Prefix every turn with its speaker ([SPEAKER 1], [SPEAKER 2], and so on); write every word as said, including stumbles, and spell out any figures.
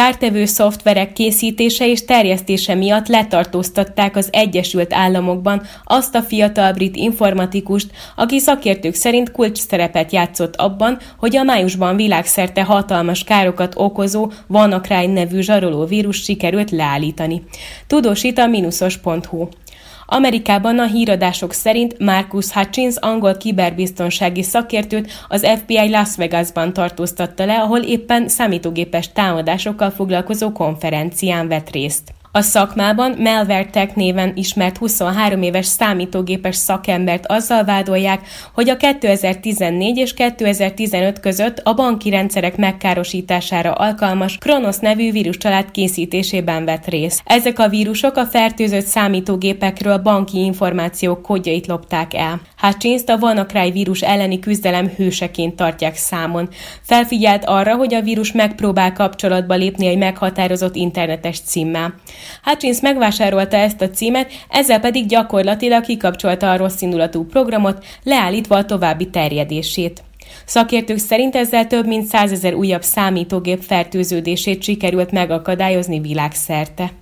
[SPEAKER 1] Kártevő szoftverek készítése és terjesztése miatt letartóztatták az Egyesült Államokban azt a fiatal brit informatikust, aki szakértők szerint kulcsszerepet játszott abban, hogy a májusban világszerte hatalmas károkat okozó WannaCry nevű zsaroló vírus sikerült leállítani. Tudósít a minuszos pont hu. Amerikában a híradások szerint Marcus Hutchins angol kiberbiztonsági szakértőt az ef bé i Las Vegasban tartóztatta le, ahol éppen számítógépes támadásokkal foglalkozó konferencián vett részt. A szakmában MalwareTech néven ismert huszonhárom éves számítógépes szakembert azzal vádolják, hogy a kétezer-tizennégy és kétezer-tizenöt között a banki rendszerek megkárosítására alkalmas Kronos nevű víruscsalád készítésében vett részt. Ezek a vírusok a fertőzött számítógépekről banki információk kódjait lopták el. Hutchins-t a WannaCry vírus elleni küzdelem hőseként tartják számon. Felfigyelt arra, hogy a vírus megpróbál kapcsolatba lépni egy meghatározott internetes címmel. Hutchins megvásárolta ezt a címet, ezzel pedig gyakorlatilag kikapcsolta a rosszindulatú programot, leállítva a további terjedését. Szakértők szerint ezzel több mint százezer újabb számítógép fertőződését sikerült megakadályozni világszerte.